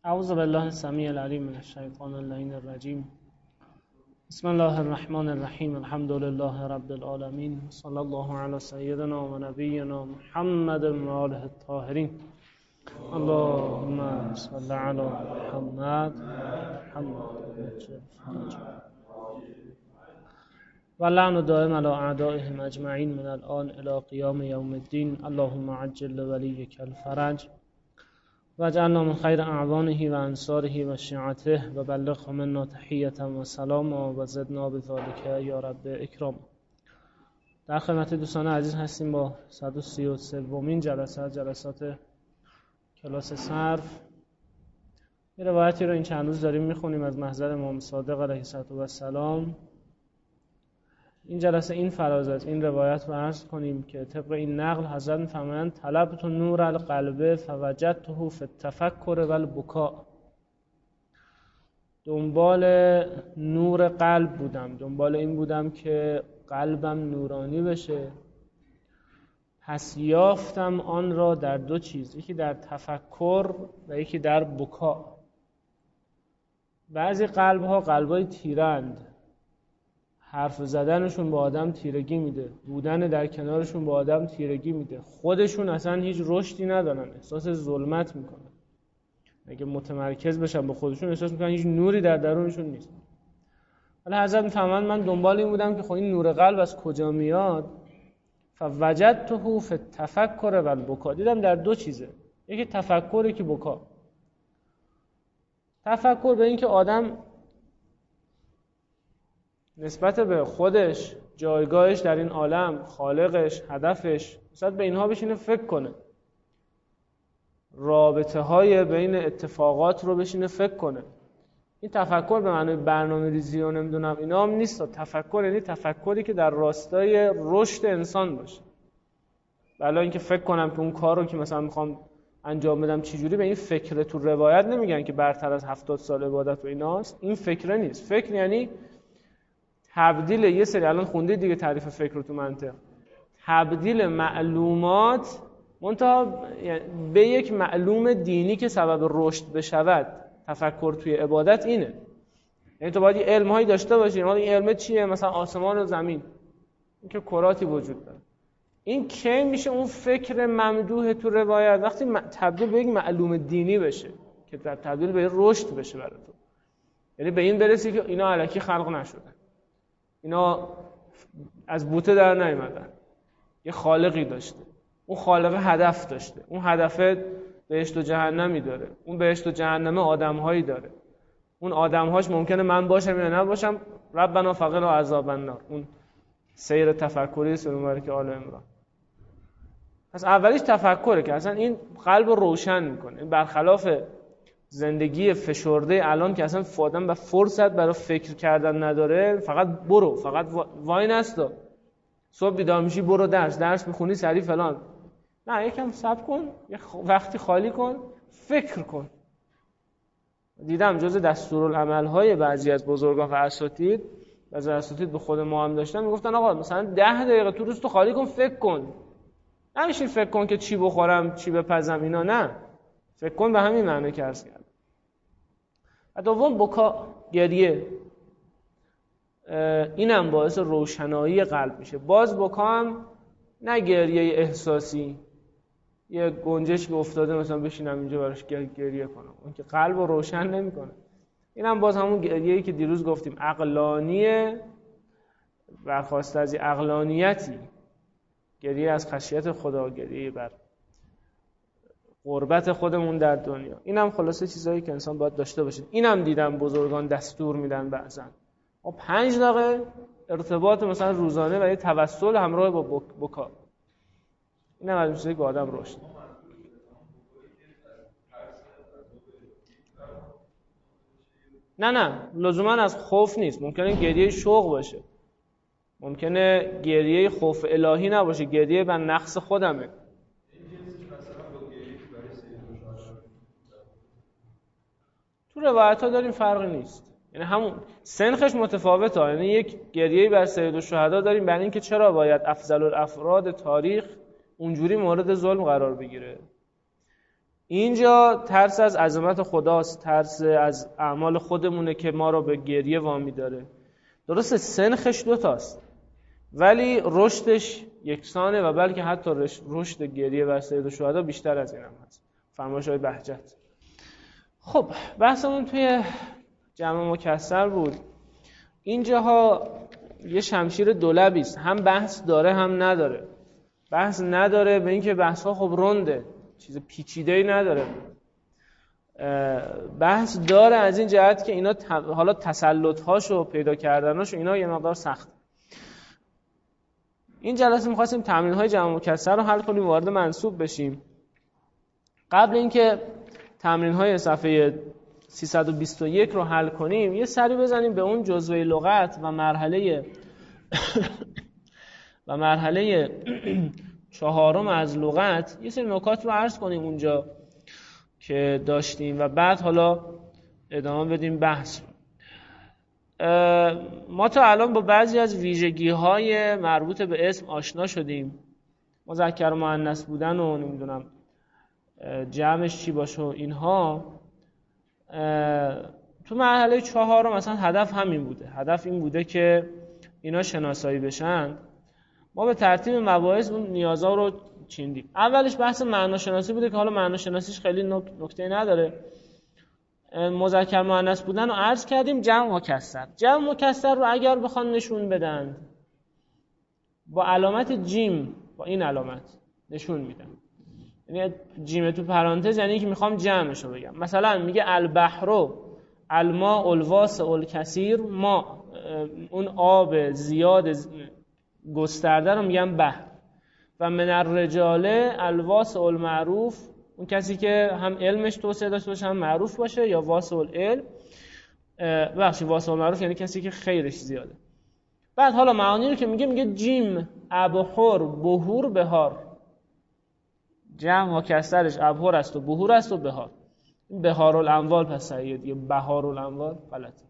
اعوذ بالله السمیع العلیم من الشیطان اللعین الرجیم. بسم الله الرحمن الرحیم. الحمد لله رب العالمین. صلی الله علی سیدنا و نبینا محمد و آله الطاهرین. اللهم صل علی محمد و لعن دائم علی اعدائهم اجمعین من الان الی قیام یوم الدین. اللهم عجل ولیک الفرج واجعلنا من خیر اعوانه و انصاره و شیعته و بلغ منا تحیة و سلام و زدنا بذالک یا رب اکرام. در خدمت دوستان عزیز هستیم با 133مین جلسه از جلسات کلاس صرف. یه روایتی رو این چند روز داریم میخونیم از محضر امام صادق علیه السلام. این جلسه این فراز است این روایت رو عرض کنیم که طبق این نقل حضرت می‌فرمایند طلبت نور القلب فوجدته فی التفکر و البکاء. دنبال نور قلب بودم، دنبال این بودم که قلبم نورانی بشه، پس یافتم آن را در دو چیز، یکی در تفکر و یکی در بکا. بعضی قلب‌ها قلب‌های تیرند، حرف زدنشون با آدم تیرگی میده، بودن در کنارشون با آدم تیرگی میده، خودشون اصلا هیچ رشدی ندارن، احساس ظلمت میکنن. اگه متمرکز بشن به خودشون احساس میکنن هیچ نوری در درونشون نیست. حالا حضرت میفهمن من دنبال این بودم که خب این نور قلب از کجا میاد. فوجدته فی التفکر و البکا. دیدم در دو چیزه، یکی تفکر یکی بکا. تفکر به این که آدم نسبت به خودش، جایگاهش در این عالم، خالقش، هدفش، نسبت به اینها بشینه فکر کنه، رابطه های بین اتفاقات رو بشینه فکر کنه. این تفکر به معنی برنامه ریزی و نمیدونم اینا هم نیست. تفکر یعنی تفکری که در راستای رشد انسان باشه. بلا اینکه فکر کنم که اون کار رو که مثلا میخوام انجام بدم چجوری، به این فکر تو روایت نمیگن که برتر از 70 سال عبادت و ایناست. این فکر نیست. فکر یعنی تبدیل یه سری، الان خوندید دیگه تعریف فکر رو تو منطق، تبدیل معلومات منتها به یک معلوم دینی که سبب رشد بشود. تفکر توی عبادت اینه. یعنی تو باید یه علم‌هایی داشته باشی. این علم چیه؟ مثلا آسمان و زمین، این که کراتی وجود داره. این کی میشه اون فکر ممدوح تو روایت؟ وقتی تبدیل به یک معلوم دینی بشه که تبدیل به رشد بشه برای تو. یعنی به این برسی که اینا الکی خلق نشدن، اینا از بوته در نیومدن، یه خالقی داشته، اون خالق هدف داشته، اون هدف بهشت و جهنمی داره، اون بهشت و جهنم آدم‌هایی داره، اون آدم‌هاش ممکنه من باشم یا نباشم، ربنا فقنا عذاب النار. اون سیر تفکری سوره مبارکه آل عمران. پس اولیش تفکره که اصلا این قلب رو روشن میکنه. برخلاف زندگی فشرده الان که اصلا آدم و فرصت برای فکر کردن نداره، فقط برو، فقط وای نستا، صبح بیدار میشی برو درس میخونی سریع فلان. نه، یکم صبر کن، یه وقتی خالی کن، فکر کن. دیدم جز دستورالعمل‌های بعضی از بزرگان و اساتید، بعضی از اساتید به خود ما هم داشتن میگفتن آقا مثلا 10 دقیقه تو روز تو خالی کن، فکر کن. نمیشه فکر کن که چی بخورم چی بپزم اینا، نه، فکر کن به همین معنی که عرض کردم. دوم بکا، گریه. اینم باعث روشنایی قلب میشه. باز بکا هم نه گریه احساسی، یه گنجش که افتاده مثلا بشینم اینجا براش گریه کنم، اون که قلب رو روشن نمیکنه. اینم باز همون گریه‌ای که دیروز گفتیم عقلانیه، برخواسته از عقلانیتی، گریه از خشیت خدا، گریه بر قربت خودمون در دنیا. اینم خلاصه چیزایی که انسان باید داشته باشه. اینم دیدم بزرگان دستور میدن بعضن 5 دقیقه ارتباط مثلا روزانه و یه توسل همراه با بکا. اینم از چیزایی که آدم رشد. نه لزوما از خوف نیست. ممکنه گریه شوق باشه، ممکنه گریه خوف الهی نباشه، گریه بر نقص خودمه. تو روایت ها داریم فرقی نیست، یعنی همون سنخش متفاوته. یعنی یک گریه‌ای بر سید الشهدا داریم برای اینکه چرا باید افضل الافراد تاریخ اونجوری مورد ظلم قرار بگیره. اینجا ترس از عظمت خداست، ترس از اعمال خودمونه که ما رو به گریه وامی داره. درسته سنخش دوتاست ولی رشدش یکسانه و بلکه حتی رشد گریه و سید شهدا بیشتر از این هم هست. فرمایش های بهجت. خب بحثمون توی جمع مکسر بود. اینجاها یه شمشیر دولبی است، هم بحث داره هم نداره. بحث نداره به اینکه بحث ها خب رنده، چیز پیچیده‌ای نداره. بحث داره از این جهت که اینا حالا تسلط هاشو پیدا کردناشو اینا یه مقدار سخت. این جلسه می‌خواستیم تمرین های جمع مکسر رو حل کنیم، وارد منصوب بشیم. قبل اینکه تمرین های صفحه 321 رو حل کنیم یه سری بزنیم به اون جزوه لغت و مرحله چهارم از لغت. یه سری نکات رو عرض کنیم اونجا که داشتیم و بعد حالا ادامه بدیم بحث. ما تا الان با بعضی از ویژگی‌های مربوط به اسم آشنا شدیم. مذکر و مؤنث بودن و نمیدونم جمعش چی باشه و اینها. تو مرحله چهارم مثلا هدف همین بوده. هدف این بوده که اینا شناسایی بشن. ما به ترتیب مباحث اون نیازها رو چیندیم. اولش بحث معناشناسی بوده که حالا معناشناسیش خیلی نکته نداره. مذکر مؤنث بودن رو عرض کردیم. جمع مکسر رو اگر بخوان نشون بدن با علامت جیم، با این علامت نشون میدن. یعنی جیم تو پرانتز یعنی که میخوام جمعش رو بگم. مثلا میگه البحر الماء الواسع الکثیر، ما اون آب زیاد گسترده رو میگم بحر. و من الرجال الواسع المعروف، اون کسی که هم علمش توسعه داشته باشه هم معروف باشه، یا واسع العلم. واسع المعروف یعنی کسی که خیرش زیاده. بعد حالا معانی رو که میگه جیم ابحر بحور بهار. جمع مکسرش ابحر است و بحور است و بهار. بهار الاموال پس صحیحه دیگه، بهار الاموال غلطه.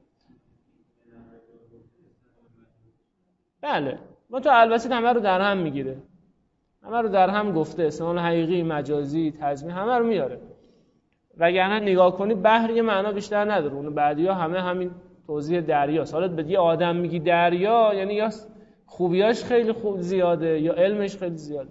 بله ما تو البته همه رو در هم میگیره، همه رو در هم گفته، استعمال حقیقی، مجازی، تضمین همه رو میاره. وگرنه نگاه کنی بحر یه معنا بیشتر نداره. اون بعدی‌ها همه همین توضیح دریاست. حالا به یه آدم میگی دریا یعنی یا خوبیاش خیلی خوب زیاده یا علمش خیلی زیاده.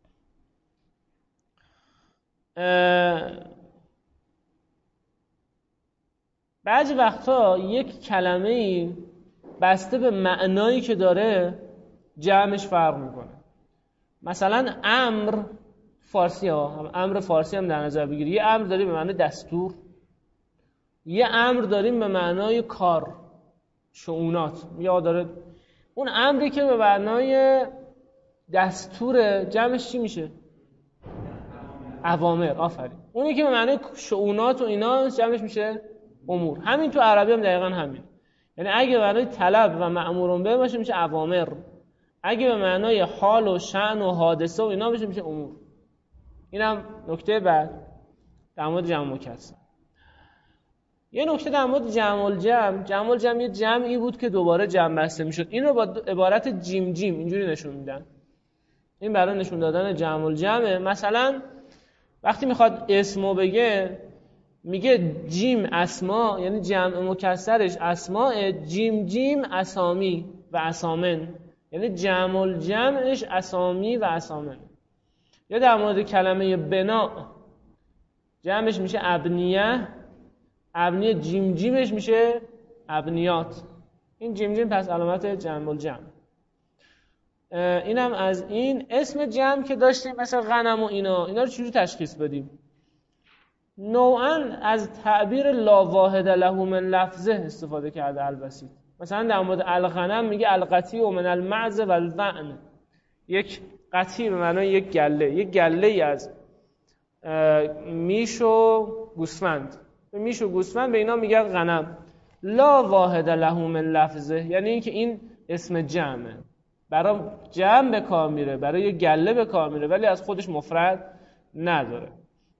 بعضی وقتا یک کلمه‌ای بسته به معنایی که داره جمعش فرق میکنه. مثلا امر فارسی ها، امر فارسی هم در نظر بگیری، یه امر داریم به معنی دستور، یه امر داریم به معنای کار، شؤونات. یا داره اون امری که به معنای دستور جمعش چی میشه؟ اوامر. آفرین. اونی که به معنای شؤونات و اینا جمعش میشه امور. همین تو عربی هم دقیقاً همین. یعنی اگه به معنای طلب و مأمور به باشه میشه اوامر، اگه به معنای حال و شأن و حادثه و اینا بشه میشه امور. اینم نکته بعد در مورد جمع مکسر. یه نکته در مورد جمع الجمع یه جمعی بود که دوباره جمع بسته میشد. این رو با عبارت جیم اینجوری نشون میدن. این برای نشون دادن جمع الجمع. مثلا وقتی میخواد اسمو بگه میگه جیم اسما، یعنی جمع مکسرش اسماء، جیم اسامی و اسامن، یعنی جمع الجمعش اسامی و اسامن. یا در مورد کلمه بنا جمعش میشه ابنیه جیمش میشه ابنیات. این جیم پس علامت جمع الجمع. اینم از این. اسم جمع که داشتیم مثل غنم و اینا رو چجوری تشخیص بدیم؟ نوعاً از تعبیر لا واحد له من لفظه استفاده کرده البسیط. مثلا در مورد الغنم میگه القطیع من المعز و الظعن. یک قطیع به معنای یک گله از میش و گوسفند. به میش و گوسفند به اینا میگن غنم. لا واحد له من لفظه یعنی اینکه این اسم جمعه، برای جمع به کار میره، برای یک گله به کار میره، ولی از خودش مفرد نداره.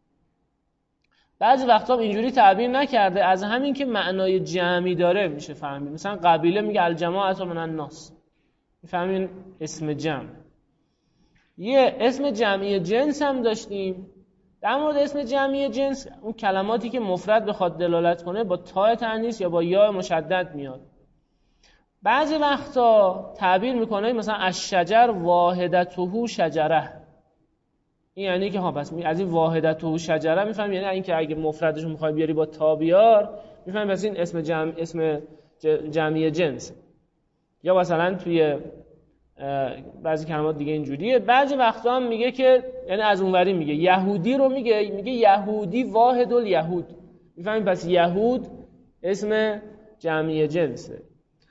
بعضی وقتا اینجوری تعبیر نکرده، از همین که معنای جمعی داره میشه فهمید. مثلا قبیله میگه الجماعة من الناس، میفهمین اسم جمع. یه اسم جمعی جنس هم داشتیم در مورد اسم جمعی جنس، اون کلماتی که مفرد بخواد دلالت کنه با تاء تأنیث یا با یا مشدد میاد. بعضی وقتا تعبیر میکنه مثلا الشجر واحدته شجره، این یعنی که پس از این واحدته شجره میفهم، یعنی اینکه اگه مفردش رو میخوای بیاری با تا بیار، میفهم پس این اسم جمعی جنس. یا مثلا توی بعضی کلمات دیگه اینجوریه. بعضی وقتا هم میگه که یعنی از اونوری میگه یهودی رو میگه یهودی واحد الیهود، میفهمیم پس یهود اسم جمعی جنسه.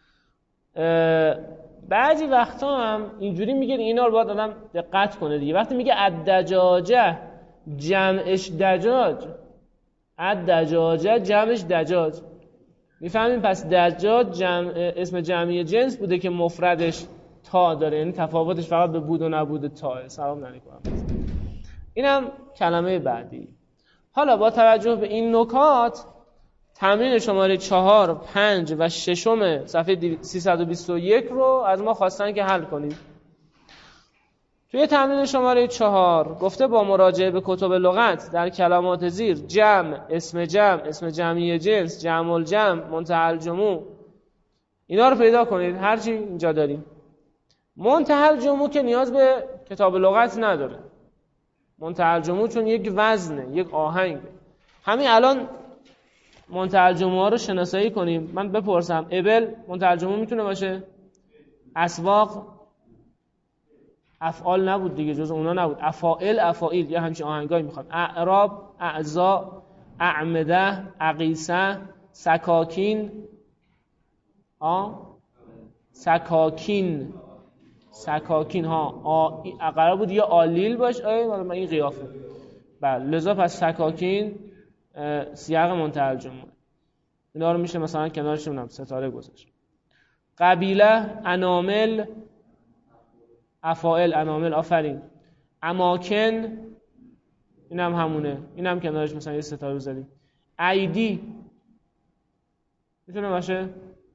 بعضی وقتا هم اینجوری میگه، اینا رو باید آدم دقت کنه دیگه. وقتی میگه الدجاجه جمعش دجاج، الدجاجه جمعش دجاج، میفهمیم پس دجاج اسم جمعی جنس بوده که مفردش تا داره، یعنی تفاوتش فقط به بود و نبود تاه. سلام علیکم. اینم کلمه بعدی. حالا با توجه به این نکات، تمرین شماره 4، 5 و 6 صفحه 321 رو از ما خواستن که حل کنیم. توی تمرین شماره 4 گفته با مراجعه به کتب لغت در کلمات زیر جمع، اسم جمعی جنس، جمع الجمع، منتهی الجموع، اینا رو پیدا کنید. هرچی اینجا داریم. منتهی الجموع که نیاز به کتاب لغت نداره. منتهی الجموع چون یک وزنه، یک آهنگ. همین الان منتهی الجموع ها رو شناسایی کنیم. من بپرسم ابل منتهی الجموع میتونه باشه؟ اسواق افعال نبود دیگه، جز اونا نبود. افاعیل یا همچین آهنگایی میخواد. اعراب، اعضا، اعمده، اقیسه، سکاکین، سکاکین ها قرار بود یا آلیل باشه، من این قیافه. بله، لذا پس سکاکین سیاق منتهی الجموع. اینا رو میشه مثلا کنارشون ستاره گذاشت. قبیله، انامل، افاعل، انامل، آفرین. اماکن، اینم همونه، اینم کنارش مثلا یه ستاره بزنیم. ایدی میتونه باشه؟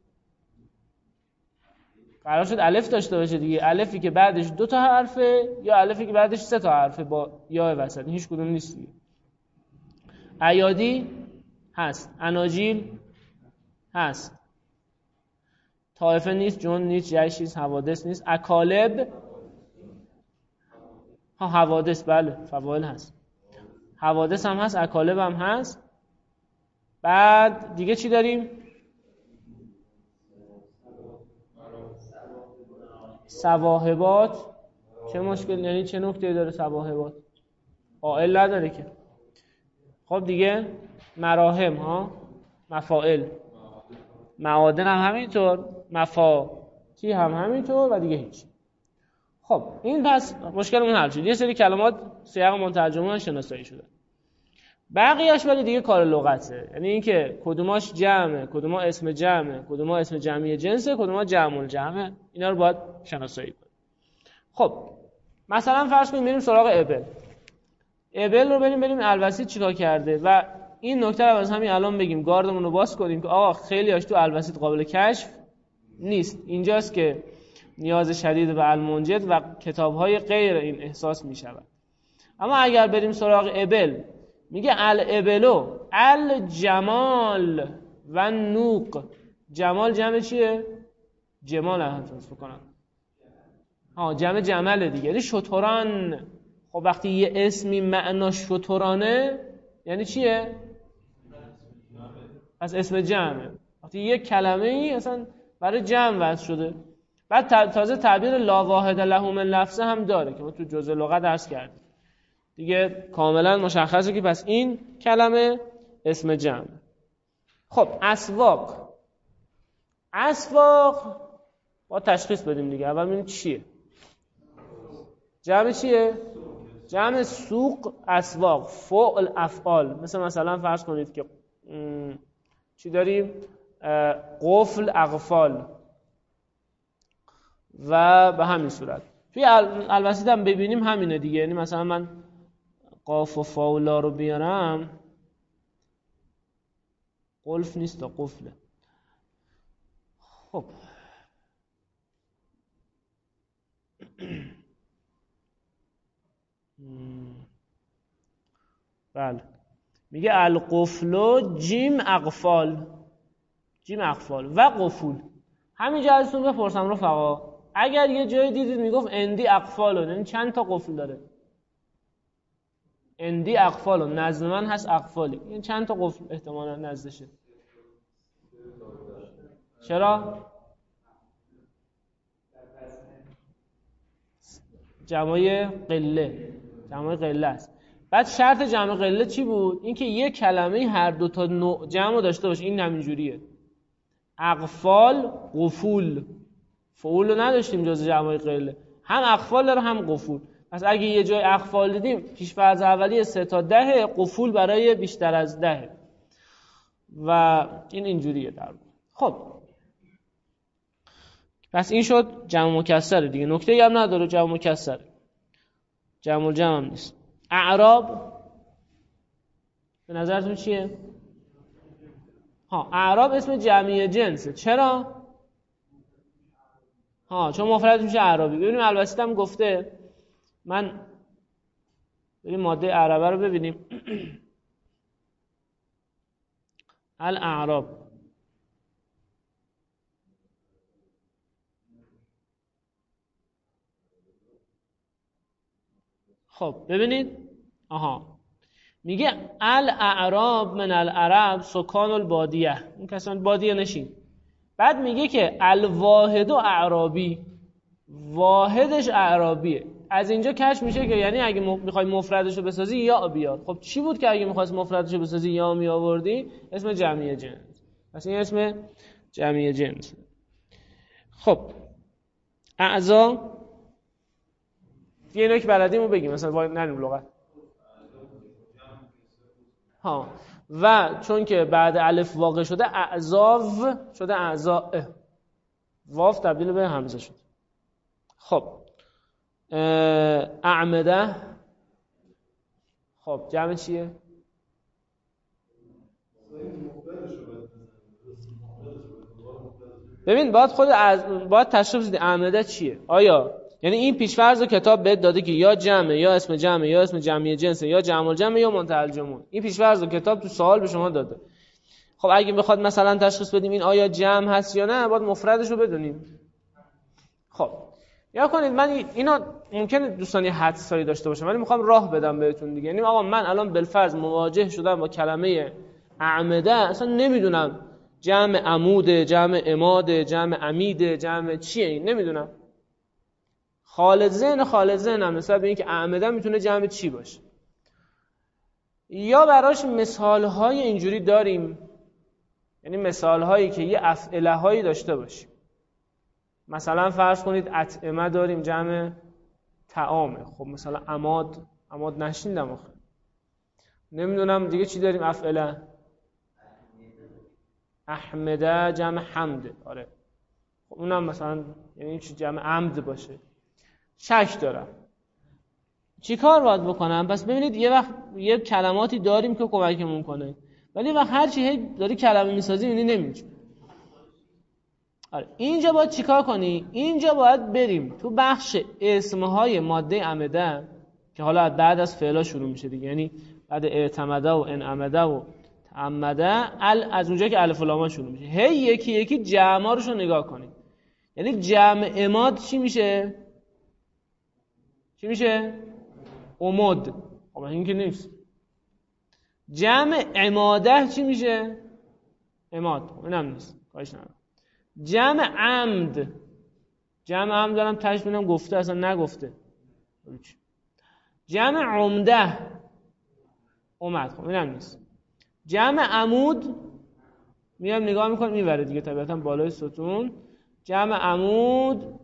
قرار شد الف داشته باشه دیگه. الفی که بعدش 2 تا حرفه یا الفی که بعدش 3 تا حرفه با یا وسط، هیچ کدوم نیست دیگه. ایادی هست، اناجیل هست، طائفه نیست، جون نیست، جیش نیست، حوادث نیست. اکالب حوادث، بله فواعل هست، حوادث هم هست، اکالب هم هست. بعد دیگه چی داریم؟ سواهبات. چه مشکل، یعنی چه نکته داره سواهبات؟ قائل نداره که. خب دیگه مراهم مفاعل، معادن هم همینطور، مفاتی هم همینطور و دیگه هیچ. خب این پس مشکلمون حل شد. یه سری کلمات سیاق منتهی الجموع شناسایی شده. بقیه‌اش ولی دیگه کار لغته، یعنی اینکه کدوماش جمعه، کدوما اسم جمعه، کدوما اسم جمعی جنسه، کدوما جمع الجمعه، اینا رو باید شناسایی کنیم. خب مثلا فرض کنیم بریم سراغ ابل رو بریم الوسیط چیکار کرده. و این نکته رو از همین الان بگیم، گاردمون رو باز کنیم که آقا خیلی هاش تو الوسیط قابل کشف نیست. اینجاست که نیاز شدید به المنجد و کتاب‌های غیر این احساس می‌شود. اما اگر بریم سراغ ابل، میگه الابلو الجمال و نوق. جمال جمع چیه؟ جمال هم فکر کنم. جمع جمله دیگه، یعنی شتران. خب وقتی یه اسمی معناش شترانه یعنی چیه؟ پس اسم جمعه. وقتی یه کلمه ای اصلا برای جمع وضع شده. بعد تازه تعبیر لا واحد له من لفظه هم داره که ما تو جزء لغت درس کردیم دیگه. کاملا مشخصه که پس این کلمه اسم جمع. خب اسواق با تشخیص بدیم دیگه. اول ببینیم چیه جمع، چیه جمع؟ سوق، اسواق، فعل، افعال. مثلا فرض کنید که چی داریم؟ قفل، اقفال و به همین صورت. توی الوسیط هم ببینیم همینه دیگه. یعنی مثلا من قاف و فاولا رو بیارم، قلف نیست تا قفله. خب بله میگه القفل جیم اقفال، جیم اقفال و قفول. همینجا ازتون بپرسم رفقا، اگر یه جایی دیدید میگفت اندی اقفالون، یعنی چند تا قفل داره؟ اندی اقفالون، نزد من هست اقفالی، یعنی چند تا قفل احتمالا نزدشه؟ چرا؟ جمعای قله، جمعای قله است. بعد شرط جمع قله چی بود؟ اینکه یک کلمه هر دو تا نوع جمع داشته باشه. این همینجوریه، اقفال قفول، فعول رو نداشتیم جز جمعای قله، هم اقفال داره هم قفول. پس اگه یه جای اقفال دیدیم پیش‌فرض اولیه 3 تا 10، قفول برای بیشتر از 10 و این اینجوریه در واقع. خب پس این شد جمع مکسره دیگه، نکته‌ای هم نداره، جمع مکسره، جمع الجمع هم نیست. اعراب به نظرتون چیه؟ اعراب اسم جمعی جنسه. چرا؟ چون مفرد میشه اعرابی. ببینیم الوسط هم گفته، من بریم ماده اعرابه رو ببینیم. الاعراب، خب ببینید، میگه الاعراب من العرب سکان البادیه، این کسان بادیه نشین. بعد میگه که الواحد و اعرابی، واحدش اعرابیه. از اینجا کشف میشه که یعنی اگه میخوای مفردش رو بسازی یا بیار. خب چی بود که اگه میخواست مفردش رو بسازی یا می آوردی؟ اسم جمعی جنس. پس این اسم جمعی جنس. خب اعضا یه نوع که بلدیمو بگیم، مثلا وای نریم لغت. و چون که بعد الف واقع شده اعضاو شده اعضاء، واو تبدیل به همزه شد. خب اعمده، خب جمع چیه؟ ببین باید تشخیص بدی اعمده چیه. آیا یعنی این پیش‌فرض کتاب بهت داده که یا جمع یا اسم جمع یا اسم جمعی جنس یا جمع الجمع یا منتهی الجموع. این پیش‌فرض کتاب تو سوال به شما داده. خب اگه بخواد مثلا تشخیص بدیم این آیا جمع هست یا نه، باید مفردش رو بدونیم. خب یا کنید، من اینا ممکنه دوستان یه حدسایی داشته باشم ولی میخوام راه بدم بهتون دیگه. یعنی آقا من الان بالفرض مواجه شدم با کلمه اعمده، اصلا نمیدونم جمع عمود، جمع عماد، جمع عمید، جمع چیه، این نمیدونم. خالد ذهنم نسبت به اینکه اعمده میتونه جمع چی باشه. یا براش مثالهای اینجوری داریم، یعنی مثالهایی که یه افعله هایی داشته باشیم. مثلا فرض کنید اطعمه داریم جمع طعامه. خب مثلا عماد نشیندم آخه، نمیدونم دیگه چی داریم افعله. احمده جمع حمده، آره خب اونم مثلا یعنی چی جمع عمد باشه. شک دارم چی کار باید بکنم؟ پس ببینید یه وقت یه کلماتی داریم که کمکمون کنه، ولی وقت هر چی داری کلمه میسازی یعنی نمیشه. آره اینجا باید چیکار کنی؟ اینجا باید بریم تو بخش اسمهای ماده عمده که حالا بعد از فعلا شروع میشه دیگه، یعنی بعد اعتمده و انعمده و تعمده از اونجا که الف و لام شروع میشه، هی یکی یکی جمعا رو نگاه کنید. یعنی جمع عماد چی میشه؟ چی میشه؟ عمود. خب این که نیست. جمع عماده چی میشه؟ عماد. اینم نیست، کارش ندارم. جمع عمد، جمع عمد دارم تشبیه می‌کنم گفته اصلا نگفته. جمع عمده اومد، خب اینم نیست. جمع عمود میام نگاه میکنم میبره دیگه طبیعتا بالای ستون. جمع عمود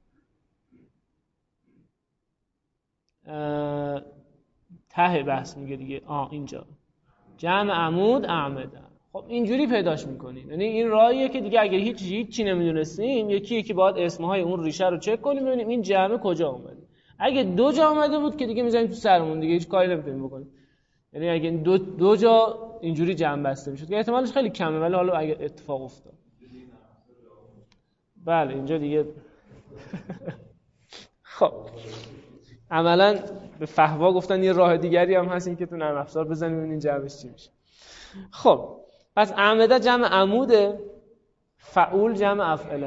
ته بحث میگه دیگه، اینجا جمع عمود اعمده. خب اینجوری پیداش میکنیم. یعنی این راهیه که دیگه اگر هیچی نمیدونستیم یکی باید اسمهای اون ریشه رو چک کنیم ببینیم این جمع کجا اومده. اگه دو جا اومده بود که دیگه میذاریم تو سرمون دیگه، هیچ کاری نمیتونیم بکنیم. یعنی اگه دو جا اینجوری جمع بسته میشد که احتمالش خیلی کمه، ولی حالا اگه اتفاق افتاد بله اینجا دیگه خب عملا به فهوا گفتن یه راه دیگری هم هست، این که تو نرم افزار بزنیم ببینین جمعش چی میشه. خب پس اعمده جمع عموده، فعول جمع افعله.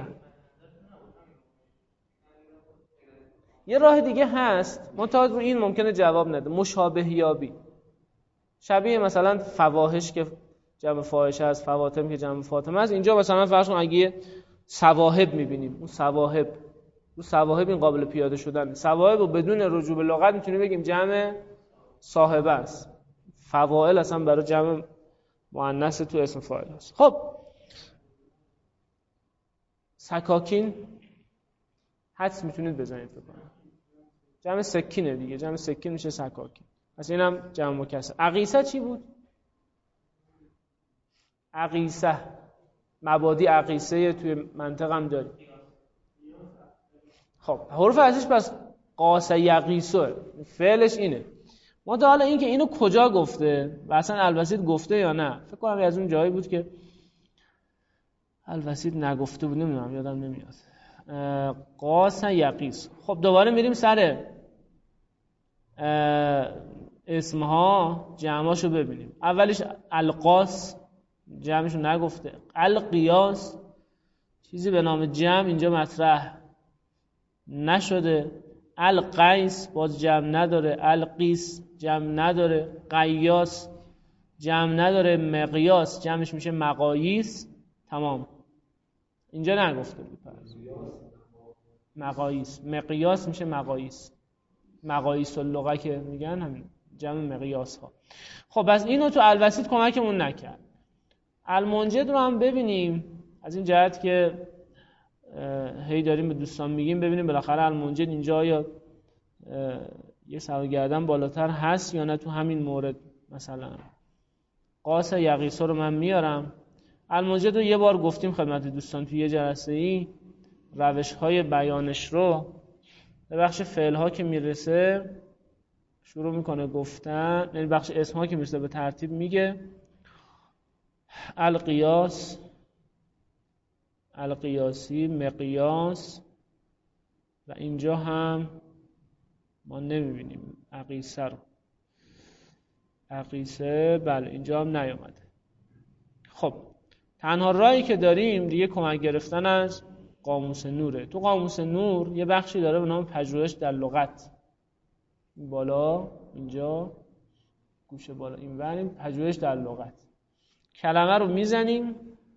یه راه دیگه هست، منتها رو این ممکنه جواب نده، مشابه یابی. شبیه مثلا فواحش که جمع فاحشه است، فواطم که جمع فاطمه است. اینجا مثلا فرض کن اگه سواحب می‌بینیم، اون سواحب این قابل پیاده شدن. سواحب رو بدون رجوع به لغت میتونیم بگیم جمع صاحبه است. فواعل اصلا برای جمع مؤنث تو اسم فاعل است. خب سکاکین حدس میتونید بزنید فکر کنم جمع سکینه دیگه، جمع سکین میشه سکاکین. پس اینم جمع مکسر. عقیسه چی بود؟ عقیسه مبادی عقیسه توی منطق هم داریم. خب حروف اصلیش پس قاس یقیسه، فعلش اینه. ما تا حالا این که اینو کجا گفته و اصلا الوسیط گفته یا نه، فکر کنم از اون جایی بود که الوسیط نگفته بود، نمیدونم یادم نمیاد. قاس یقیس. خب دوباره میریم سر اسمها جمعاشو ببینیم. اولیش القاس، جمعشو نگفته. القیاس چیزی به نام جمع اینجا مطرح نشده. القیس باز جمع نداره. القیس جمع نداره. قیاس جمع نداره. مقیاس جمعش میشه مقاییس. تمام اینجا نگفته بود. مقاییس، مقیاس میشه مقاییس. مقاییس اللغه که میگن همین جمع مقیاس ها. خب بس اینو تو الوسیط کمکمون نکرد. المنجد رو هم ببینیم از این جهت که هی داریم به دوستان میگیم ببینیم بالاخره المنجد اینجا یا یه سرگردن بالاتر هست یا نه. تو همین مورد مثلا قاس یقیسه رو من میارم. المنجد رو یه بار گفتیم خدمت دوستان توی یه جلسه ای، روش های بیانش رو به بخش فعل ها که میرسه شروع میکنه گفتن، یعنی بخش اسم ها که میرسه به ترتیب میگه القیاس، القیاسی، مقیاس و اینجا هم ما نمیبینیم عقیسه رو. عقیسه بله اینجا هم نیامده. خب تنها راهی که داریم دیگه کمک گرفتن از قاموس نوره. تو قاموس نور یه بخشی داره به نام پژوهش در لغت. این بالا اینجا گوشه بالا این وریم پژوهش در لغت. کلمه رو میزنیم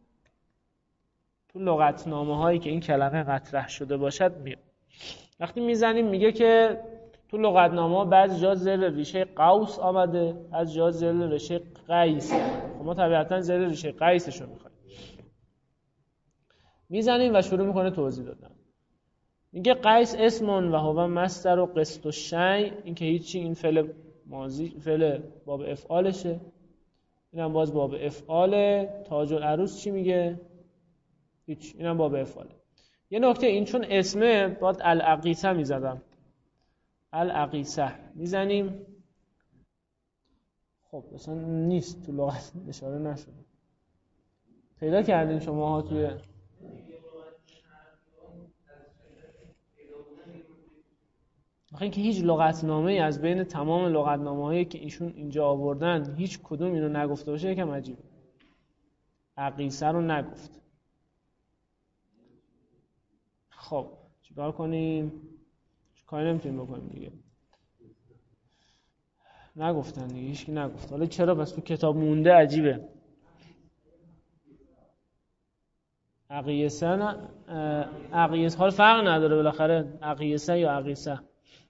تو لغتنامه هایی که این کلمه مطرح شده باشد میاد. وقتی میزنیم میگه که تو لغتنامه ها بعضی جا زیر ریشه قوس آمده، از جا زیر ریشه قیس. خب ما طبیعتا زیر ریشه قیسش رو میخوایم. میزنیم و شروع میکنه توضیح دادن. میگه قیس اسمون و هو مصدر و قسط و شی، این که هیچی، این فعل ماضی، فعل باب افعالشه. اینم باز باب افعاله. تاج العروس چی میگه؟ هیچ، اینم باب افعاله. یه نکته، این چون اسمه باید العقیسه میزدم. العقیسه میزنیم. خب مثلا نیست تو لغت اشاره نشده. پیدا کردین شما ها توی آخه اینکه هیچ لغتنامه‌ای از بین تمام لغتنامه‌هایی که ایشون اینجا آوردن هیچ کدوم اینو نگفته باشه یکم عجیبه. عقیسه رو نگفت. خب چیکار کنیم؟ کاری نمیتونیم بکنیم دیگه. نگفتن دیگه، هیچکی نگفت. حالا چرا بس تو کتاب مونده عجیبه. عقیسه نه، عقیسه حال فرق نداره بالاخره عقیسه یا عقیسه.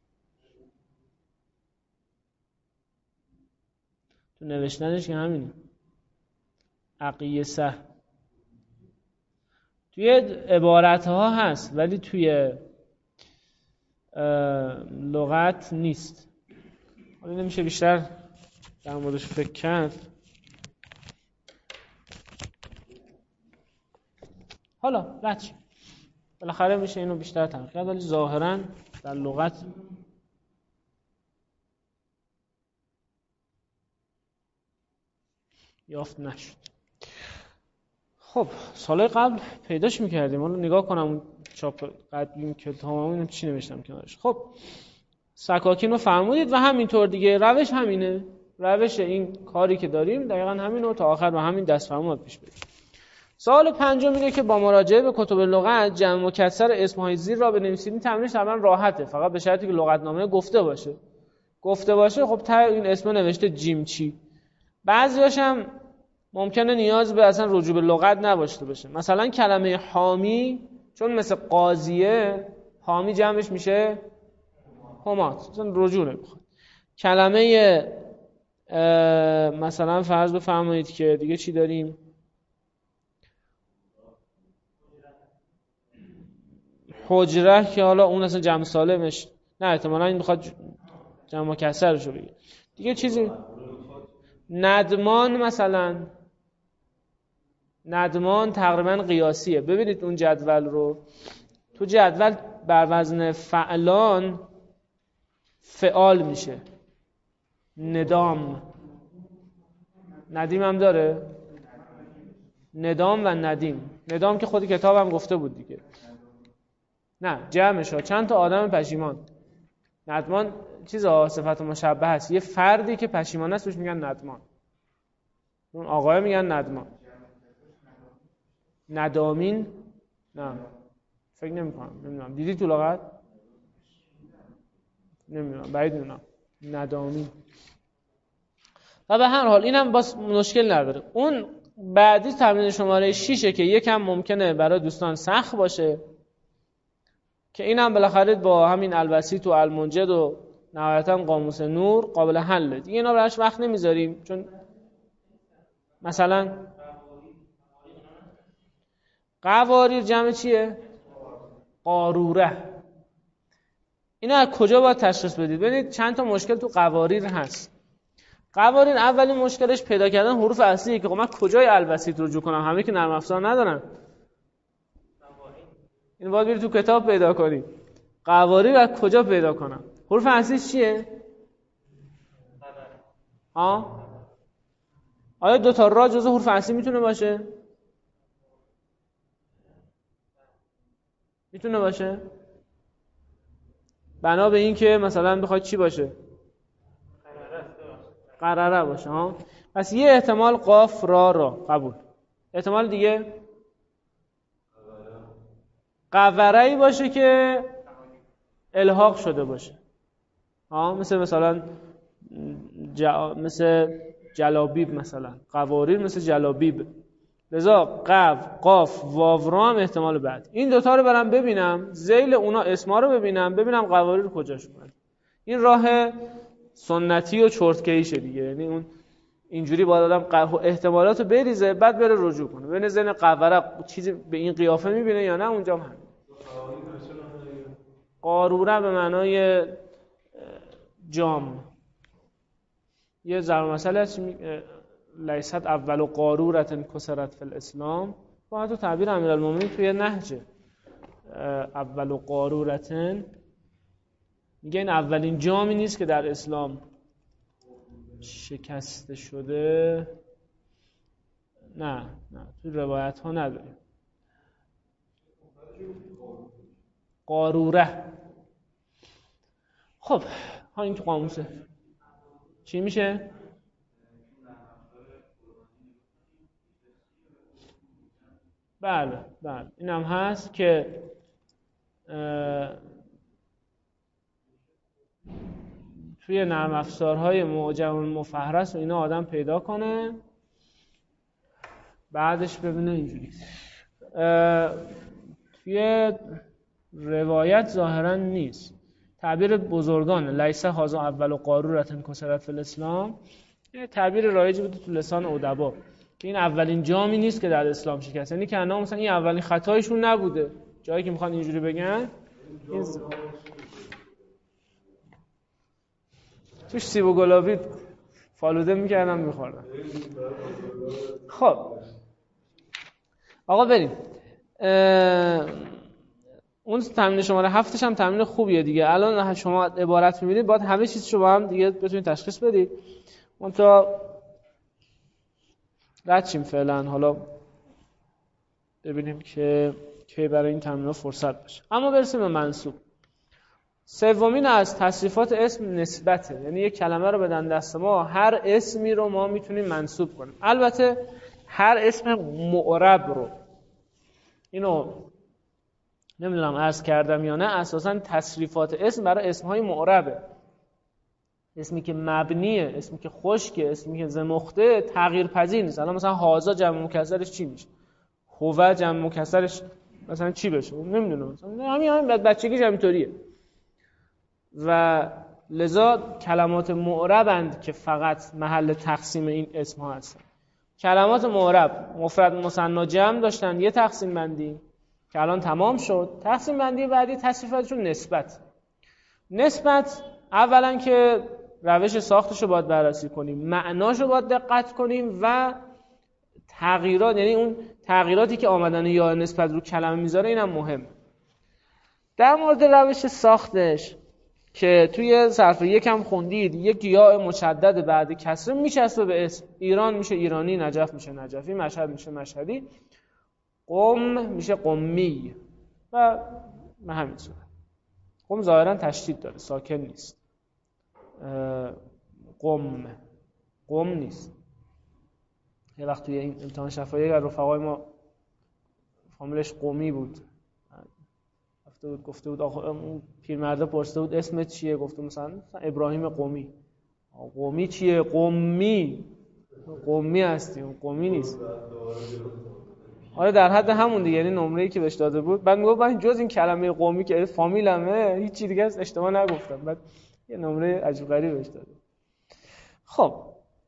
تو نوشتنش که همینه. عقیسه توی عبارت ها هست ولی توی لغت نیست. حالا نمیشه بیشتر در موردش فکر کرد. حالا بچه بالاخره میشه اینو بیشتر تحقیق کرد ولی ظاهراً در لغت یافت نشد. خب سالهای قبل پیداش میکردیم. حالا نگاه کنم اون چاپ قدیم کتابمون چی نوشتم کنارش. خب سکاکین رو فرمودید و همینطور دیگه روش همینه. روش این کاری که داریم دقیقا همینه تا آخر با همین دست فرمود پیش بریم. سوال پنجم اینه که با مراجعه به کتب لغت جمع مکسر اسمهای زیر را بنویسید. این تمرینش طبعا راحته، فقط به شرطی که لغتنامه گفته باشه. خب ته این اسم نوشته جیمچی. بعضیاش هم ممکنه نیاز به اصلا رجوع به لغت نباشته باشه. مثلا کلمه حامی چون مثل قاضیه، حامی جمعش میشه حمات، اصلا رجوع نمیخواد. کلمه مثلا فرض بفرمایید که دیگه چی داریم؟ حجره که حالا اون اصلا جمع سالمش نه، احتمالاً این میخواد جمع مکسرشو بگه. دیگه چیزی ندمان، مثلا ندمان تقریبا قیاسیه. ببینید اون جدول رو، تو جدول بر وزن فعلان فعال میشه. ندام، ندیم هم داره، ندام و ندیم. ندام که خود کتابم گفته بود دیگه، نه جمعش ها، چند تا آدم پشیمان. ندمان چیزا صفت مشبه هست، یه فردی که پشیمان است بهش میگن ندمان، اون آقای میگن ندمان. ندامین نه فکر نمیدونم دیدی تو لغت؟ نمیدونم، بعید میدونم. ندامین. و به هر حال اینم باز مشکل نداره. اون بعدی تمرین شماره 6 که یکم ممکنه برای دوستان سخت باشه، که اینم بالاخره با همین البسیط و المنجد و نهایتا قاموس نور قابل حله دیگه. اینا براش وقت نمیذاریم، چون مثلا قواریر جمع چیه؟ قاروره. اینا از کجا باید تشخیص بدید؟ ببینید چند تا مشکل تو قواریر هست. قواریر اولین مشکلش پیدا کردن حروف اصلیه که من کجای البسیط رجوع کنم؟ همه که نرم افزار ندارن. این باید بری تو کتاب پیدا کنی. قواریر از کجا پیدا کنم؟ حروف اصلیش چیه؟ آیا دو تا را جزو حروف اصلی میتونه باشه؟ میتونه باشه؟ بنا به این که مثلا بخواد چی باشه؟ قراره باشه. پس یه احتمال قاف را قبول. احتمال دیگه قوره‌ای باشه که الحاق شده باشه. مثلا مثل جلابیب، مثلا قواریر مثل جلابیب. لذا قاف واو را هم احتمال بعد. این دوتا رو برم ببینم، ذیل اونا اسما رو ببینم قواریر کجاش اومد. این راه سنتی و چرتکیشه دیگه. یعنی اون اینجوری باید آدم احتمالات رو بریزه بعد بره رجوع کنه، ببینه ذهن قوره چیزی به این قیافه میبینه یا نه. اونجا هم قاروره به معنای جام. یه ضرب مثل هست لیست اول قارورة کسرت فی الاسلام. با حتی تعبیر امیرالمومنین توی نهج اول قارورة میگه این اولین جامی نیست که در اسلام شکسته شده. نه توی روایت ها نداریم. قاروره. خب این تو قاموسه چی میشه؟ بله این هم هست که توی نرم افزارهای معجم المفهرس و اینا آدم پیدا کنه، بعدش ببینه اینجوری. توی روایت ظاهرا نیست. تعبیر بزرگان لیس هذا اول قارورة کسرت فی الاسلام یه تعبیر رایجی بوده تو لسان ادبا که این اولین جامی نیست که در اسلام شکست. یعنی که انا مثلا این اولین خطایشون نبوده. جایی که میخوان اینجوری بگن این توش سیب و گلابی فالوده میکردم میخوردم. خب آقا بریم. اون تمرین شماره 7 هم تمرین خوبیه دیگه. الان شما عبارت میبینید باید همه چیزشو با هم دیگه بتونید تشخیص بدید. اون تا رد شیم فعلا، حالا ببینیم که کی برای این تمرین فرصت باشه. اما برسیم به منصوب. سومین از تصریفات اسم نسبته، یعنی یک کلمه رو بدن دست ما، هر اسمی رو ما میتونیم منسوب کنیم. البته هر اسم معرب رو، اینو نمیدونم عرض کردم یا نه، اساساً تصریفات اسم برای اسمهای معربه. اسمی که مبنیه، اسمی که خشکه، اسمی که زمخته تغییر پذیر نیست. الان مثلا هازا جمع مکسرش چی میشه؟ هو جمع مکسرش مثلا چی بشه؟ نمیدونم، مثلا همین بچگیش همینطوریه. و لذا کلمات معربند که فقط محل تقسیم این اسم ها هستن. کلمات معرب مفرد مثنی جمع داشتن، یه تقسیم بندی که الان تمام شد. تقسیم بندی بعدی تصریفاتشون نسبت اولا که روش ساختش رو باید بررسی کنیم، معناش رو باید دقت کنیم و تغییرات، یعنی اون تغییراتی که آمدن یا نسبت رو کلمه میذاره اینم مهم. در مورد روش ساختش که توی صفحه یکم خوندید، یک یا مشدد بعد کسره میچسبه به اسم. ایران میشه ایرانی، نجف میشه نجفی، مشهد میشه مشهدی، قم میشه قمی و همین صورت. قم ظاهرا تشدید داره، ساکن نیست. قم نیست. یه وقت توی این امتحان شفاهی رفقای ما فامیلش قمی بود، گفته بود آخه اون پیرمرده پرسیده بود اسمت چیه؟ گفته مثلا ابراهیم قمی. قمی چیه؟ قمی هستیم، قمی نیست. آره در حد همون دیگه، یعنی نمره‌ای که بهش داده بود. بعد میگفت من جز این کلمه قمی که فامیلمه هیچ چیز دیگه اشتباه نگفتم. بعد یه نمره عجیب غریبی بهش داده. خب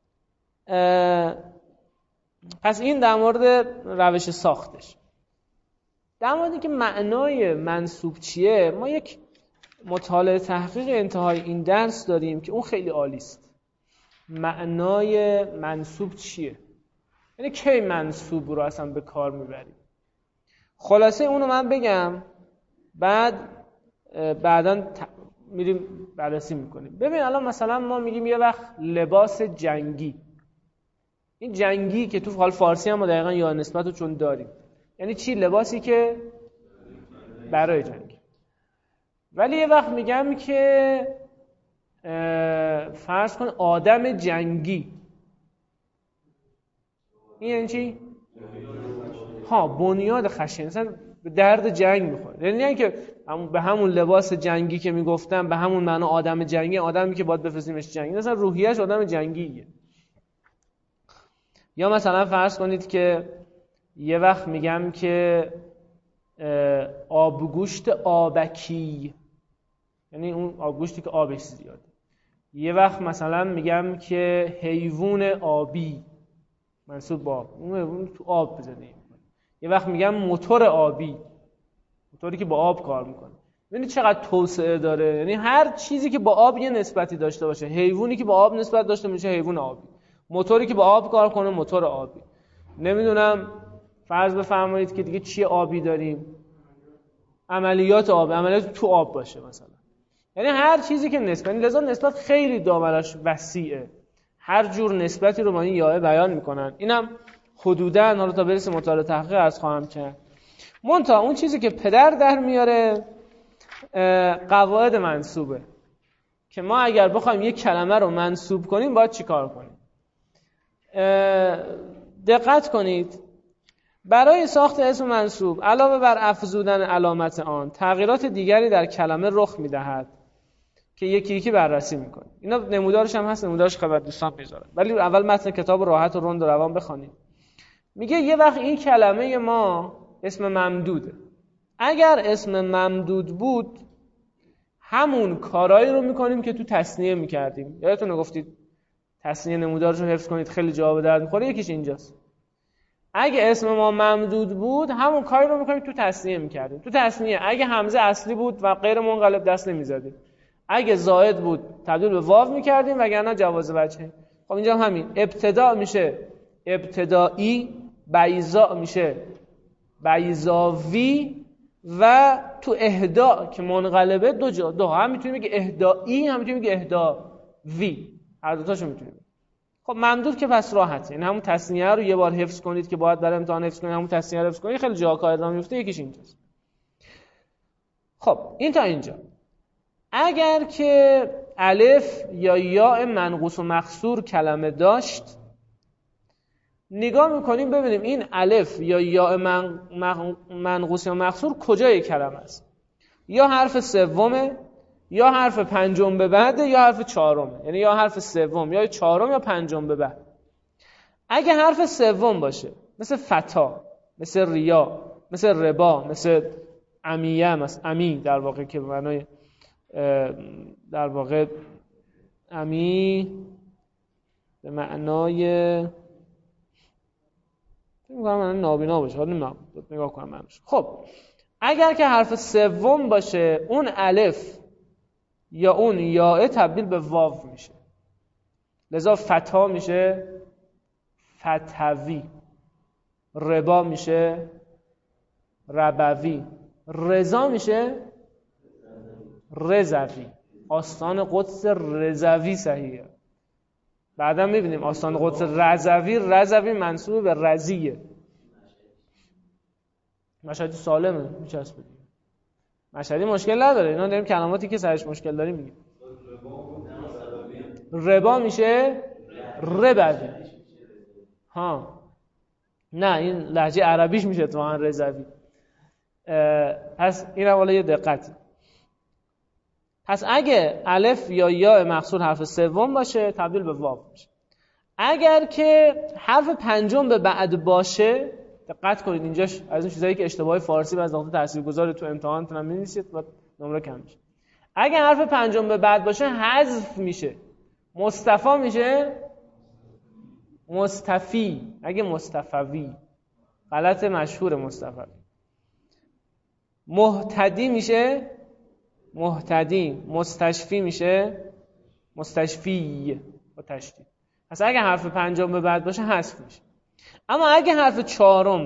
پس این در مورد روش ساختش. در مورد که معنای منسوب چیه، ما یک مطالعه تحقیق انتهای این درس داریم که اون خیلی عالی است. معنای منسوب چیه؟ یعنی کی منسوب رو اصلا به کار میبریم؟ خلاصه اونو من بگم، بعداً میریم بررسی میکنیم. ببین الان مثلا ما میگیم یه وقت لباس جنگی. این جنگی که تو حال فارسی هم ما دقیقاً یا نسبت رو چون داریم، یعنی چی؟ لباسی که برای جنگ. ولی یه وقت میگم که فرض کن آدم جنگی، این یعنی چی؟ بنیاد خشن، مثلا به درد جنگ میخوره. یعنی نه که به همون لباس جنگی که میگفتم به همون معنا آدم جنگی، آدمی که باید بفرستیمش جنگی، مثلا روحیه‌اش آدم جنگیه. یا مثلا فرض کنید که یه وقت میگم که آبگوشت آبکی، یعنی اون آبگوشتی که آبش زیاده. یه وقت مثلا میگم که حیوان آبی، منسوب به آب، اون تو آب بزنه. یه وقت میگم موتور آبی، موتوری که با آب کار میکنه. ببینید چقدر توسعه داره. یعنی هر چیزی که با آب یه نسبتی داشته باشه، حیوانی که با آب نسبت داشته میشه حیوان آبی، موتوری که با آب کار کنه موتور آبی. نمیدونم فرض بفرمایید که دیگه چی آبی داریم؟ عملیات آبی، عملیات تو آب باشه مثلا. یعنی هر چیزی که نسبت، لذا نسبت خیلی دامنش وسیعه. هر جور نسبتی رو با این یائه بیان میکنن. اینم حدوداً حالا تا برسیم مطالعه تحقیق عرض خواهم کرد. منتها اون چیزی که پدر در میاره قواعد منسوبه، که ما اگر بخوایم یک کلمه رو منسوب کنیم باید چی کار کنیم. دقت کنید، برای ساخت اسم منسوب علاوه بر افزودن علامت آن، تغییرات دیگری در کلمه رخ میدهد که یکی یکی بررسی میکنیم. اینا نمودارش هم هست، نمودارش خدمت دوستان میذارم، ولی اول متن کتاب راحت و رند و روان بخونید. میگه یه وقت این کلمه ما اسم ممدوده. اگر اسم ممدود بود همون کارایی رو میکنیم که تو تثنیه میکردیم. یادتونه گفتید تثنیه نمودارش رو حفظ کنید، خیلی جواب درد میخوره. یکیش اینجاست. اگه اسم ما ممدود بود همون کاری رو میکنیم تو تثنیه میکردیم. تو تثنیه اگه همزه اصلی بود و غیر منقلب دست نمیزدیم، اگه زائد بود تبدیل به واو میکردیم، وگرنه جواز وجهه. خب اینجا همین دبتدا میشه ابتدایی، بیضا میشه بیضاوی، و تو اهدا که منقلبه دو هم میتونیم بگیم اهدایی، هم میتونیم بگیم اهداوی، هر دو تاشو میتونیم. خب ممدود که پس راحته، یعنی همون تثنیه رو یه بار حفظ کنید که باید برای امتحان حفظ کنید، همون تثنیه رو حفظ کنید، خیلی جا کار ادامه میفته. یکیش اینجاست. خب این تا اینجا. اگر که الف یا یاء منقوص و مکسور کلمه داشت، نگاه میکنیم ببینیم این الف یا یاء منقوص یا مکسور کجای کلمه است. یا حرف سومه، یا حرف پنجم به بعده، یا حرف چهارمه. یعنی یا حرف سوم یا چهارم یا پنجم به بعد. اگه حرف سوم باشه مثل فتا، مثل ریا، مثل ربا، مثل امیه، مثل امی در واقع که به معنای در واقع امی به معنای معنای نابینا باشه. حالا نگاه کنم معنیش. خب اگر که حرف سوم باشه اون الف یا اون یاء تبدیل به واو میشه، لذا فتا میشه فتوی، ربا میشه ربوی، رضا میشه رضوی. آستان قدس رضوی صحیحه. بعدا میبینیم آستان قدس رضوی منسوب به رضیه. مشهدی سالمه میچسبه. مشهدی مشکل نداره. اینا داریم کلماتی که سرش مشکل داریم میگیم. ربا میشه ربوی. ها نه این لهجه عربیش میشه تو هم رضوی. پس این هم حالا یه دقت. پس اگه الف یا یاء مکسور حرف سوم باشه تبدیل به واو میشه. اگر که حرف پنجم به بعد باشه، دقت کنید اینجاش از اون چیزایی که اشتباهی فارسی از نقطه تاثیرگذار تو امتحانتون هم می‌نویسید و نمره کم میشه. اگه حرف پنجم به بعد باشه حذف میشه. مصطفی میشه مصطفی. اگه مصطفوی غلط مشهور مصطفی. مهتدی میشه مهتدی. مستشفی میشه مستشفی با تشدید. پس اگه حرف پنجم به بعد باشه حذف میشه. اما اگه حرف چهارم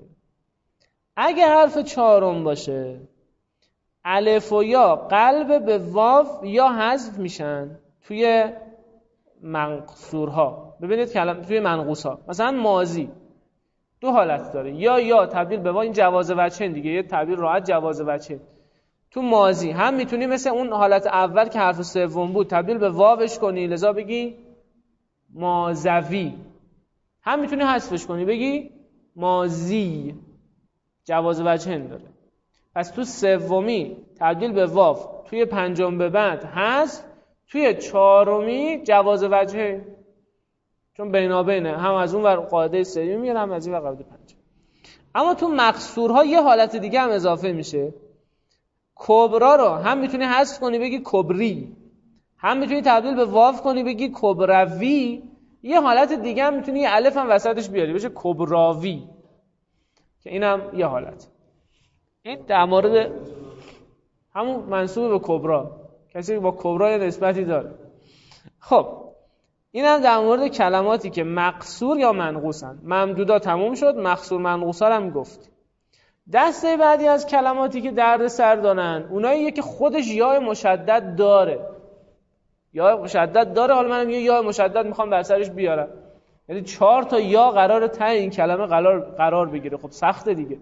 باشه الف و یا قلب به واو یا حذف میشن توی منقصورها. ببینید کلمه توی منقوصها مثلا ماضی دو حالت داره، یا تبدیل به واو. این جواز وجهین دیگه، یه تعبیر راحت جواز وجهین. تو ماضی هم میتونی مثل اون حالت اول که حرف سوم بود تبدیل به واوش کنی، لذا بگی مازوی. هم میتونی حذفش کنی بگی مازی. جواز وجهین داره. پس تو سومی تبدیل به واو، توی پنجم به بعد حذف، توی چهارمی جواز وجهین. چون بینابینه، هم از اون ور قاعده سومی میاره هم از این ور قاعده پنجم. اما تو مقصورها یه حالت دیگه هم اضافه میشه. کبرا رو هم میتونی حذف کنی بگی کبری، هم میتونی تبدیل به واو کنی بگی کبروی. یه حالت دیگه هم میتونی یه الف هم وسطش بیاری بشه کبراوی، که اینم یه حالت. این در مورد همون منسوب به کبرا، کسی که با کبرا یه نسبتی داره. خب اینم در مورد کلماتی که مقصور یا منقوصن. ممدودا تموم شد، مقصور منقوصا هم گفت. دسته بعدی از کلماتی که درد سر دارن اوناییه که خودش یاء مشدد داره. یاء مشدد داره. حالا منم یه یاء مشدد میخوام بر سرش بیارم، یعنی 4 تا یا قراره ته این کلمه قرار بگیره. خب سخته دیگه.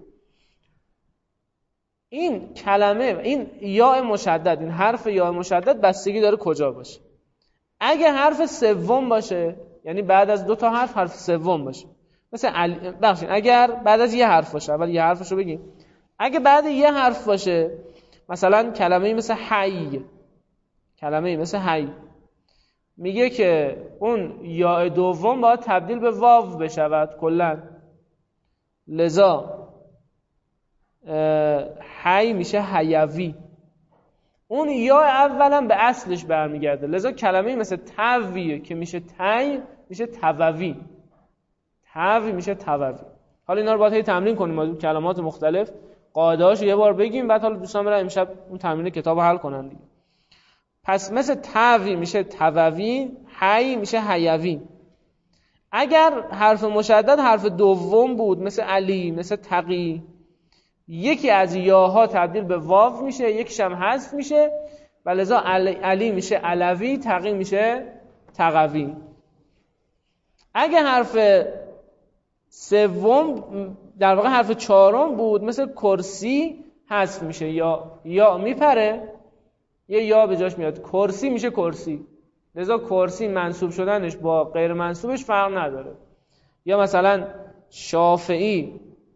این کلمه، این یاء مشدد، این حرف یاء مشدد بستگی داره کجا باشه. اگه حرف سوم باشه، یعنی بعد از 2 تا حرف سوم باشه، مثل اگر بعد از یه حرف باشه، اول یه حرفشو بگیم. اگه بعد یه حرف باشه، مثلا کلمه‌ای مثل حی، میگه که اون یا دوم باید تبدیل به واو بشود کلا. لذا حی میشه حیوی. اون یا اولم به اصلش برمیگرده. لذا کلمه‌ای مثل تویه که میشه تی، میشه تووی. توی میشه تووی. حالا اینا رو باید هی تمرین کنیم با کلمات مختلف. قاعده‌هاشو یه بار بگیم، بعد حالا دوستان برن امشب اون تمرین کتابو حل کنن دیگه. پس مثل توی میشه تووی، حی میشه حیوی. اگر حرف مشدد حرف دوم بود، مثل علی، مثل تقی، یکی از یاها تبدیل به واو میشه، یکیش هم حذف میشه و لذا علی میشه علوی، تقی میشه تقوی. اگه حرف سوم در واقع حرف چهارم بود، مثل کرسی، حذف میشه. یا میپره، یه یا به جاش میاد. کرسی میشه کرسی، لذا کرسی منصوب شدنش با غیر منصوبش فرق نداره. یا مثلا شافعی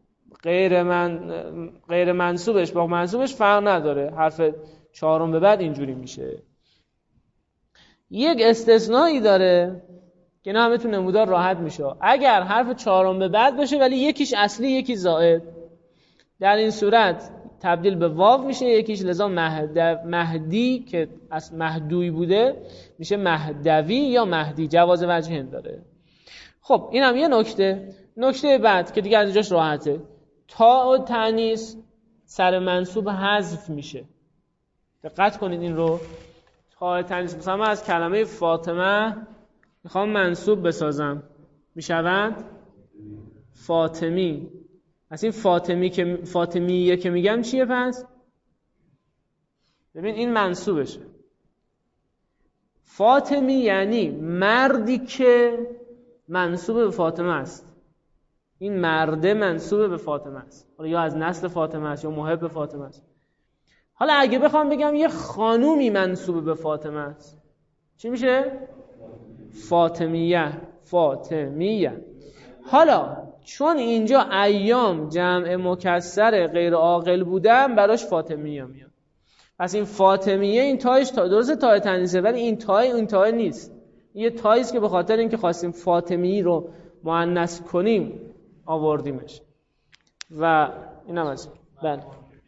غیر منصوبش با منصوبش فرق نداره، حرف چهارم به بعد اینجوری میشه. یک استثنایی داره که نه همه تو نمودار راحت میشه، اگر حرف چهارم به بعد باشه ولی یکیش اصلی یکی زائد، در این صورت تبدیل به واو میشه یکیش، لذا مهدی که از مهدوی بوده میشه مهدوی یا مهدی، جواز وجهین داره. خب این هم یه نکته بعد که دیگه از اینجاش راحته، تا و تانیث سر منصوب حذف میشه. دقت کنید این رو، تا و تانیث. مثلا من از کلمه فاطمه میخوام منصوب بسازم، میشوند فاطمی. پس این فاطمیه که میگم چیه؟ پس ببین این منصوبشه. فاطمی یعنی مردی که منصوب به فاطمه است. این مرده منصوب به فاطمه است، حالا یا از نسل فاطمه است یا محب فاطمه است. حالا اگه بخوام بگم یه خانومی منصوب به فاطمه است، چی میشه؟ فاطمیه. حالا چون اینجا ایام جمع مکسر غیر عاقل بودن براش فاطمیه میاد، پس این فاطمیه این تایش درسته تای تانیثه، ولی این تای نیست، یه تاییست که به خاطر اینکه خواستیم فاطمی رو مؤنث کنیم آوردیمش. و اینم از بله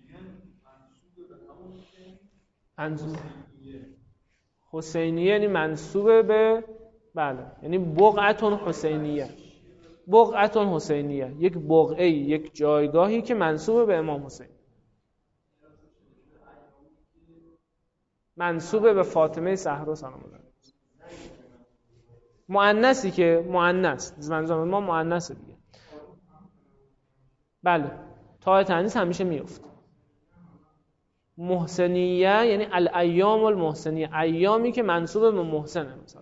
حسینیه یعنی منصوب به بله، یعنی بقعتون حسینیه. بقعتون حسینیه یک بقعه، یک جایگاهی که منصوب به امام حسین، منصوب به فاطمه زهرا سلام الله علیها. مؤنثی که مؤنث منظور ما مؤنثه دیگه. بله تا تانیث همیشه میفته. محسنیه یعنی الایام المحسنیه، ایامی که منصوب به محسنه مثلا.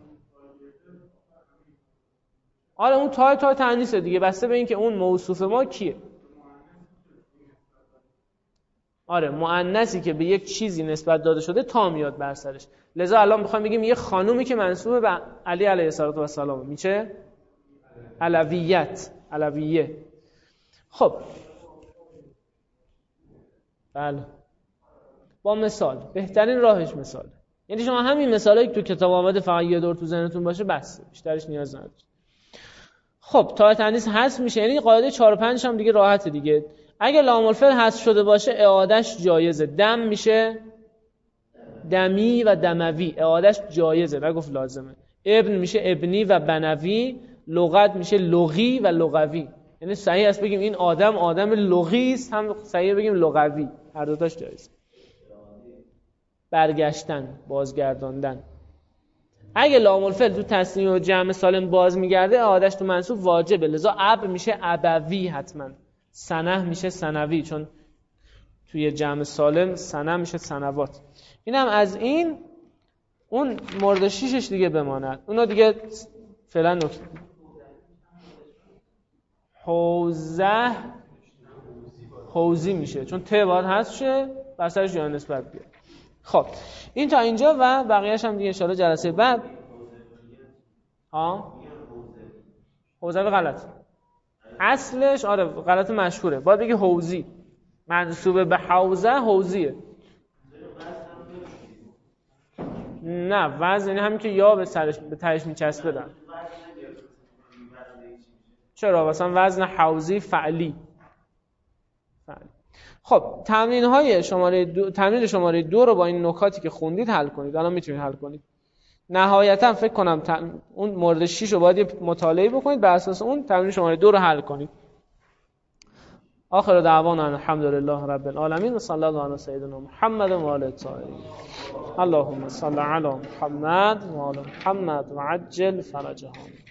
آره اون تا تانیثه دیگه، بسته به این که اون موصوف ما کیه. آره مؤنثی که به یک چیزی نسبت داده شده تا میاد بر سرش. لذا الان میخوام بگیم یه خانومی که منصوب به علی علیه السلام میشه علویه. خب بله با مثال، بهترین راهش مثال، یعنی شما همین مثالایی که تو کتاب آمده فقط یه دور تو ذهنتون باشه بس، بیشترش نیاز نداره. خب تا تانیث حذف میشه، یعنی قاعده 4 و 5 هم دیگه راحته دیگه. اگه لام الفعل حذف شده باشه اعادهش جایزه، دم میشه دمی و دموی، اعادهش جایزه، نگفت لازمه. ابن میشه ابنی و بنوی، لغت میشه لغی و لغوی. یعنی صحیح است بگیم این آدم لغی است، هم صحیح بگیم لغوی، هر دو تاش جایزه. برگشتن، بازگرداندن. اگه لام الفعل تو تثنیه و جمع سالم باز میگرده اعادهش تو منصوب واجبه، لذا اب میشه ابوی حتما، سنه میشه سنوی، چون توی جمع سالم سنه میشه سنوات. اینم از این. اون مورد 6ش دیگه بماند، اونا دیگه فعلا نکته. حوزی میشه چون ت باید حذف شه بر سرش یا نسبت بیاد. خب این تا اینجا و بقیه‌اش هم دیگه ان شاءالله جلسه بعد. حوزوی غلط اصلش، آره غلط مشهوره، باید بگی حوزی، منصوب به حوزیه. نه وزن یعنی همین که یا به سرش به تهش میچسبه بدن. چرا؟ مثلا وزن حوزی فعلی. خب تمرین شماره 2 رو با این نکاتی که خوندید حل کنید. الان میتونید حل کنید. نهایتا فکر کنم اون مورد 6 رو باید مطالعه بکنید، بر اساس اون تمرین شماره 2 رو حل کنید. آخر دعوانا الحمدلله رب العالمین و صلی الله علی سیدنا محمد و آله الطاهرین. اللهم صل علی محمد و آل محمد و عجل فرجهم.